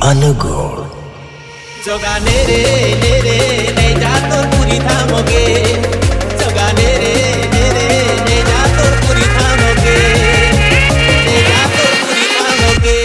अनुगुण जोगाने रे ले जा तोर पूरी थामोगे जोगाने रे ले जा तोर पूरी थामोगे ले जा तोर पूरी थामोगे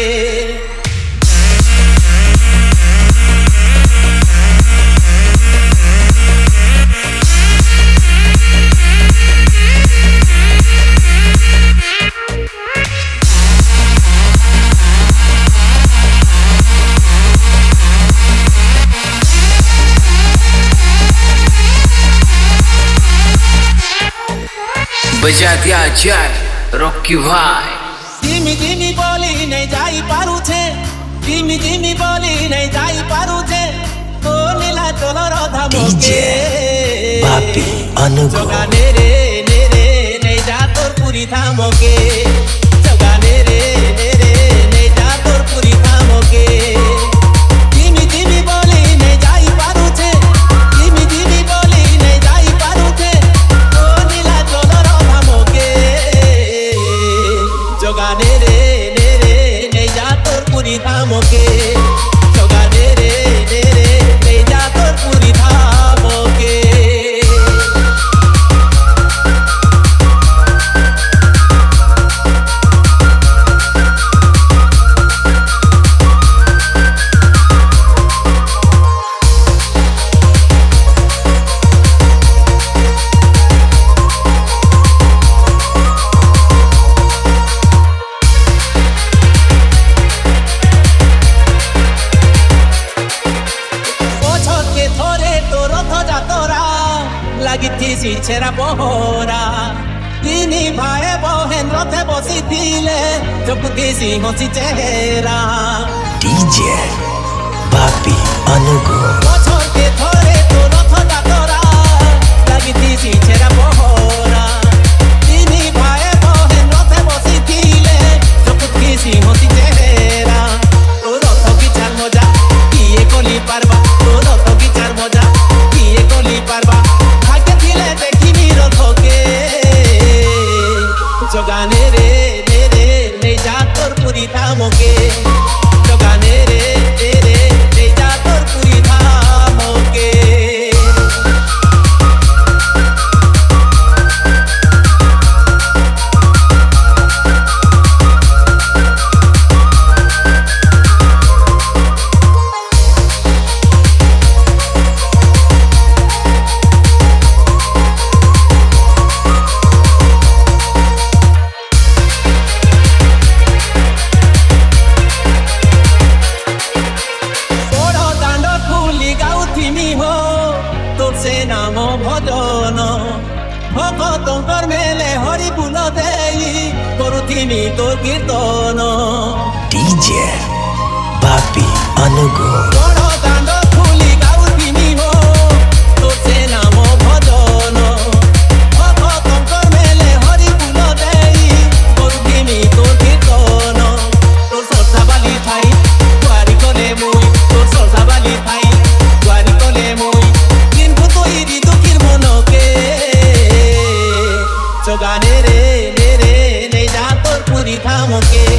बजा दिया जाए रॉकी भाई धीमी धीमी बोली नहीं जाई पारू छे धीमी धीमी बोली नहीं जाई पारू छे ओ नीला चलो राधा मोके बापी अनुगुण जोगाने रे नहीं जा तोर पूरी थामोगे जोगाने रे नहीं जा तोर पूरी थामोगे धीमी धीमी बोली नहीं जाई पारू छे धीमी धीमी बोली नहीं जाई पारू छे ओ नीला चलो राधा मोके जोगाने रे नहीं जा तोर पूरी थामोगे जोगाने रे नहीं जा तोर पूरी थामोगे লাগিছি ছেঁড়া পহরা তিনি ভাই বহেন রথে বসিছিলে চকুতিছি হসি চেহারা डीजे बापी अनुगुण বছরকে ধরে তো রথ যাতরা লাগিছি ছেঁড়া পহরা তিনি ভাই বহেন রথে বসিছিলে চকুতিছি হসি চেহারা তো রথ বিচার মজা কিয়ে কলি পারবা তো রথ বিচার মজা কিয়ে কলি পারবা जोगाने रे ले जा तोर पूरी थामोगे जोगाने रे ले जा तोर पूरी थामोगे से नाम भजन भगतंकर मेले हरि बुल देई करुथिनी तोर कीर्तन डीजे बापी अनुगुण बड़ दांड खुली गाउथिनी हो तोर से नाम भजन भगतंकर मेले हरि बुल देई करुथिनी तोर कीर्तन तोर सरसा बाली थाई दुआरी कले मुई तोर सरसा बाली थाई दुआरी कले मुई जोगाने रे नहीं जा तोर पूरी थामोगे